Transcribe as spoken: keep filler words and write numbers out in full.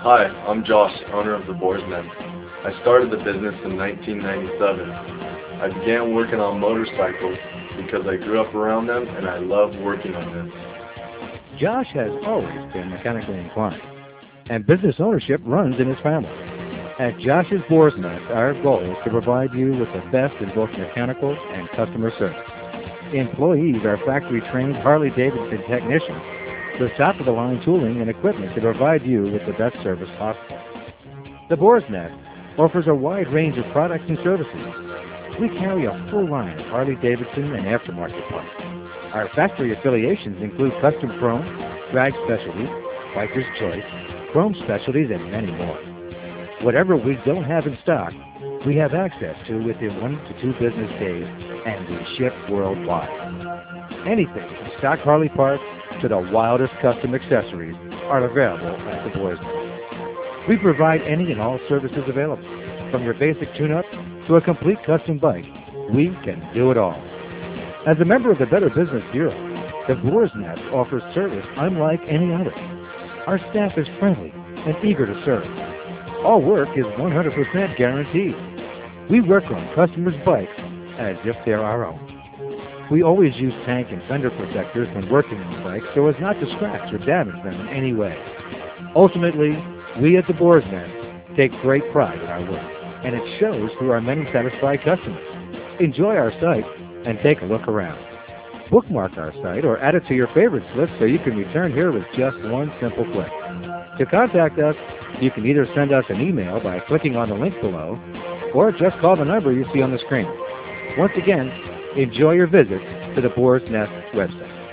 Hi, I'm Josh, owner of the Boar's Nest. I started the business in nineteen ninety-seven. I began working on motorcycles because I grew up around them and I love working on them. Josh has always been mechanically inclined, and business ownership runs in his family. At Josh's Boar's Nest, our goal is to provide you with the best in both mechanical and customer service. Employees are factory-trained Harley-Davidson technicians with top-of-the-line tooling and equipment to provide you with the best service possible. The Boar's Nest offers a wide range of products and services. We carry a full line of Harley-Davidson and aftermarket parts. Our factory affiliations include custom chrome, drag specialties, biker's choice, chrome specialties, and many more. Whatever we don't have in stock, we have access to within one to two business days, and we ship worldwide. Anything from stock Harley parts to the wildest custom accessories are available at the Boar's Nest. We provide any and all services available, from your basic tune-up to a complete custom bike. We can do it all. As a member of the Better Business Bureau, the Boar's Nest offers service unlike any other. Our staff is friendly and eager to serve. All work is one hundred percent guaranteed. We work on customers' bikes as if they're our own. We always use tank and fender protectors when working on bikes so as not to scratch or damage them in any way. Ultimately, we at the Boar's Nest take great pride in our work, and it shows through our many satisfied customers. Enjoy our site and take a look around. Bookmark our site or add it to your favorites list so you can return here with just one simple click. To contact us, you can either send us an email by clicking on the link below or just call the number you see on the screen. Once again, enjoy your visit to the Boar's Nest website.